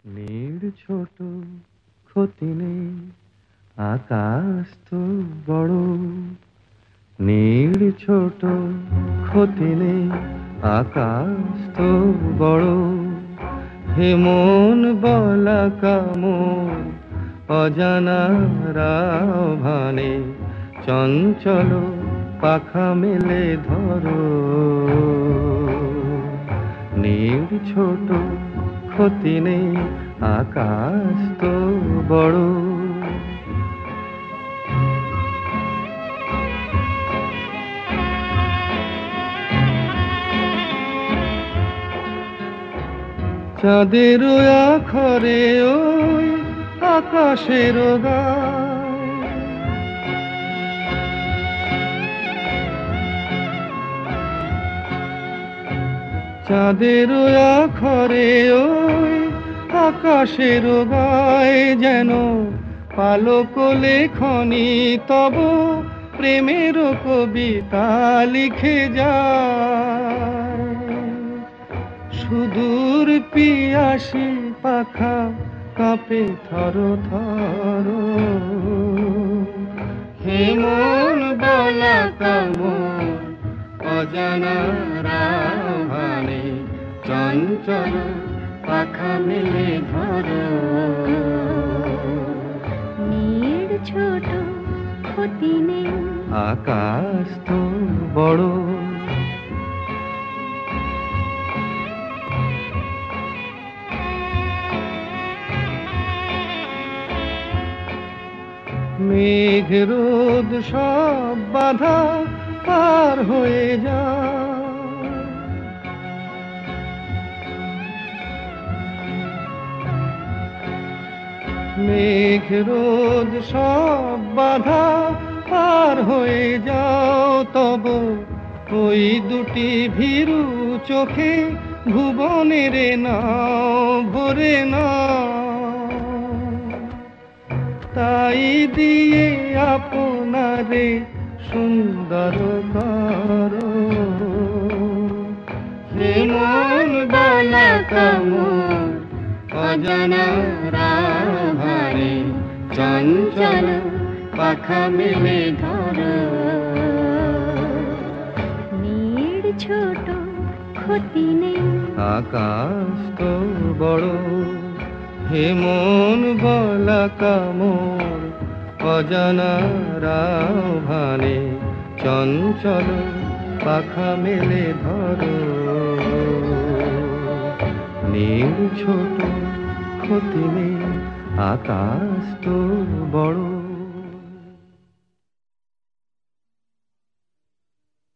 নীড় ছোট, ক্ষতি নেই, আকাশ তো বড়। নীড় ছোট, ক্ষতি নেই, আকাশ তো বড়। হে মন বলা কামন, অজানা আহ্বানে চঞ্চল পাখা মেলে ধরো। নীড় ছোট, ক্ষতি নেই, আকাশ তো বড়। চাঁদের আখরে ওই আকাশের গায়, চাঁদের আখরে ওই আকাশের গায় যেন পালক লেখনি তব প্রেমের কবিতা লিখে যায়। সুদূর পিয়াসী পাখা কাঁপে থর থর। হে মন বলা কামন, অজানা আহ্বানে চঞ্চল পাখা মেলে ধরো। নীড় ছোট, ক্ষতি নেই, আকাশ তো বড়। মেঘ রোদ সব বাধা পার হয়ে যায়। মেঘ রোদ সব বাধা পার হয়ে যাও, তব ওই দুটি ভীরু চোখে ভুবনের নাও ভরে নাও। তাই দিয়ে আপনারে সুন্দর করো। হে মন বলা কামন, অজানা আহ্বানে চঞ্চল পাখা মেলে ধরো। নীড় ছোট, ক্ষতি নেই, আকাশ তো বড়। হে মন বলা কামন, অজানা আহ্বানে চঞ্চল পাখা মেলে ধরো। নীড় ছোট, ক্ষতি নেই, আকাশ তো বড়।